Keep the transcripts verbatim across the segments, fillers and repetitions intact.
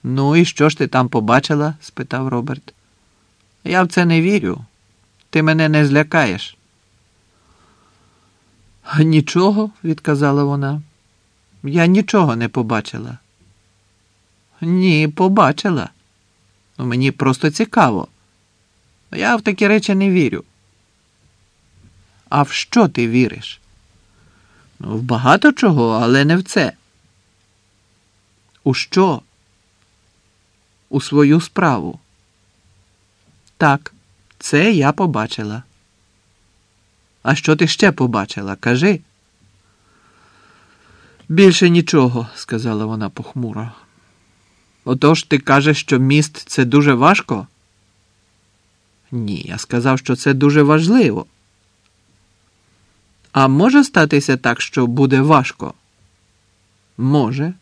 Ну і що ж ти там побачила? – спитав Роберт. Я в це не вірю. Ти мене не злякаєш. Нічого, відказала вона. Я нічого не побачила. Ні, побачила. Мені просто цікаво. Я в такі речі не вірю. А в що ти віриш? Ну, в багато чого, але не в це. У що? У свою справу. Так, це я побачила. А що ти ще побачила? Кажи. Більше нічого, сказала вона похмуро. Отож ти кажеш, що міст – це дуже важко? Ні, я сказав, що це дуже важливо. А може статися так, що буде важко? Може.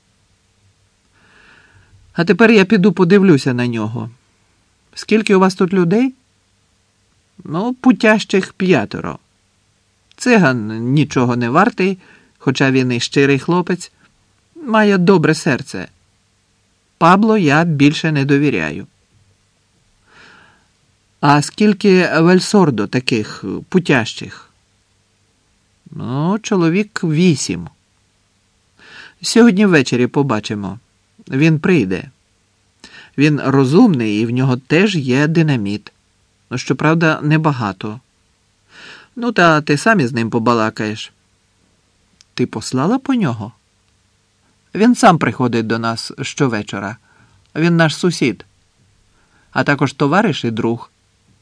А тепер я піду подивлюся на нього. Скільки у вас тут людей? Ну, путящих п'ятеро. Циган нічого не вартий, хоча він і щирий хлопець, має добре серце. Пабло я більше не довіряю. А скільки в Ель-Сордо таких путящих? Ну, чоловік вісім. Сьогодні ввечері побачимо. Він прийде. Він розумний і в нього теж є динаміт. Ну, щоправда, небагато. Ну, та ти сам із ним побалакаєш. Ти послала по нього? Він сам приходить до нас щовечора. Він наш сусід. А також товариш і друг.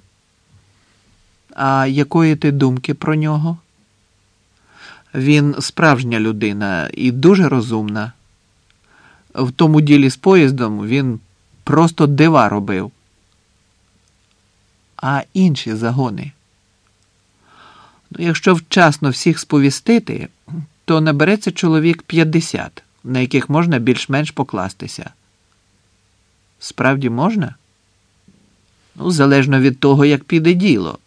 А якої ти думки про нього? Він справжня людина і дуже розумна. В тому ділі з поїздом він просто дива робив. А інші загони? Ну, якщо вчасно всіх сповістити, то набереться чоловік п'ятдесят, на яких можна більш-менш покластися. Справді можна? Ну, залежно від того, як піде діло.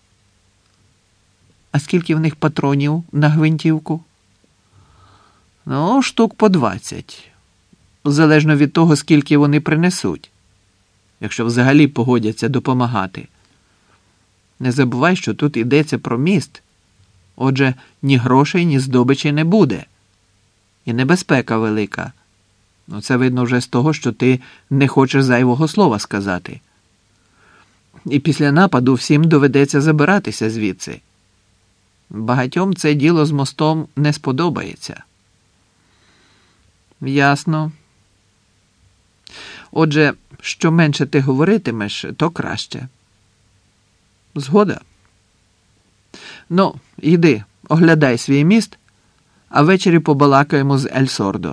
А скільки в них патронів на гвинтівку? Ну, штук по двадцять. Залежно від того, скільки вони принесуть. Якщо взагалі погодяться допомагати. Не забувай, що тут йдеться про міст. Отже, ні грошей, ні здобичі не буде. І небезпека велика. Ну, це видно вже з того, що ти не хочеш зайвого слова сказати. І після нападу всім доведеться забиратися звідси. Багатьом це діло з мостом не сподобається. Ясно. Отже, що менше ти говоритимеш, то краще. Згода? Ну, йди, оглядай свій міст, а ввечері побалакаємо з Ель-Сордо.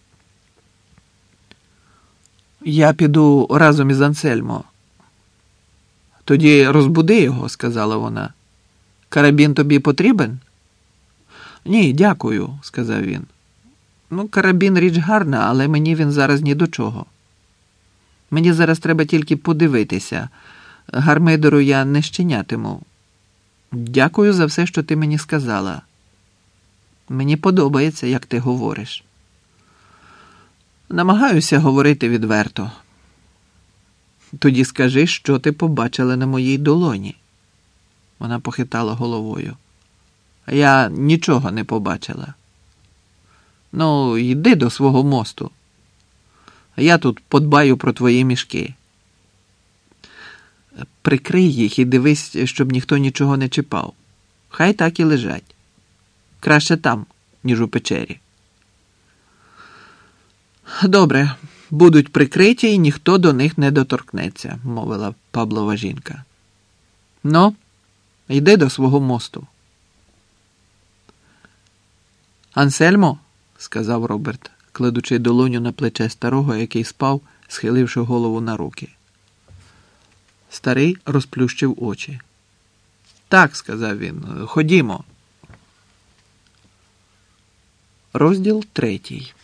Я піду разом із Ансельмо. Тоді розбуди його, сказала вона. Карабін тобі потрібен? Ні, дякую, сказав він. Ну, карабін річ гарна, але мені він зараз ні до чого. Мені зараз треба тільки подивитися. Гармидеру я не щенятиму. Дякую за все, що ти мені сказала. Мені подобається, як ти говориш. Намагаюся говорити відверто. Тоді скажи, що ти побачила на моїй долоні. Вона похитала головою. Я нічого не побачила. Ну, йди до свого мосту. Я тут подбаю про твої мішки. Прикрий їх і дивись, щоб ніхто нічого не чіпав. Хай так і лежать. Краще там, ніж у печері. Добре, будуть прикриті і ніхто до них не доторкнеться, мовила Паблова жінка. Ну, йди до свого мосту. Ансельмо, сказав Роберт, кладучи долоню на плече старого, який спав, схиливши голову на руки. Старий розплющив очі. Так, сказав він, ходімо. Розділ третій.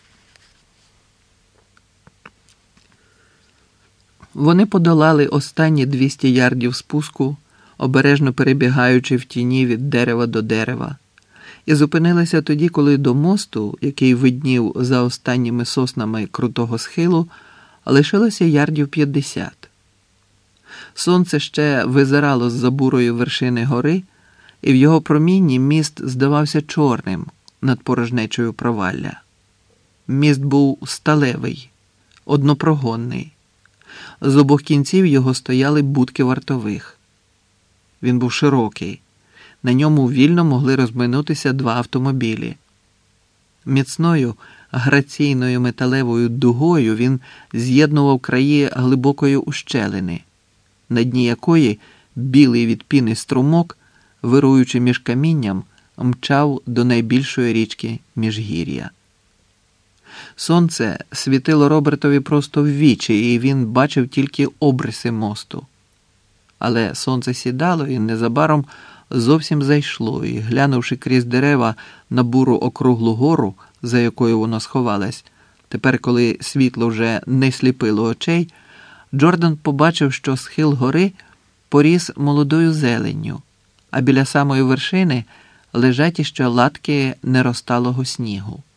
Вони подолали останні двісті ярдів спуску, обережно перебігаючи в тіні від дерева до дерева, і зупинилися тоді, коли до мосту, який виднів за останніми соснами крутого схилу, Лишилося ярдів п'ятдесят. Сонце ще визирало з-за бурої вершини гори, і в його промінні міст здавався чорним над порожнечою провалля. Міст був сталевий, однопрогонний. З обох кінців його стояли будки вартових. Він був широкий. На ньому вільно могли розминутися два автомобілі. Міцною, граційною металевою дугою він з'єднував краї глибокої ущелини, на дні якої білий від піни струмок, вируючи між камінням, мчав до найбільшої річки Міжгір'я. Сонце світило Робертові просто в вічі, і він бачив тільки обриси мосту. Але сонце сідало і незабаром зовсім зайшло, і, глянувши крізь дерева на буру округлу гору, за якою воно сховалось, тепер, коли світло вже не сліпило очей, Джордан побачив, що схил гори поріс молодою зеленню, а біля самої вершини лежать іще латки нерозталого снігу.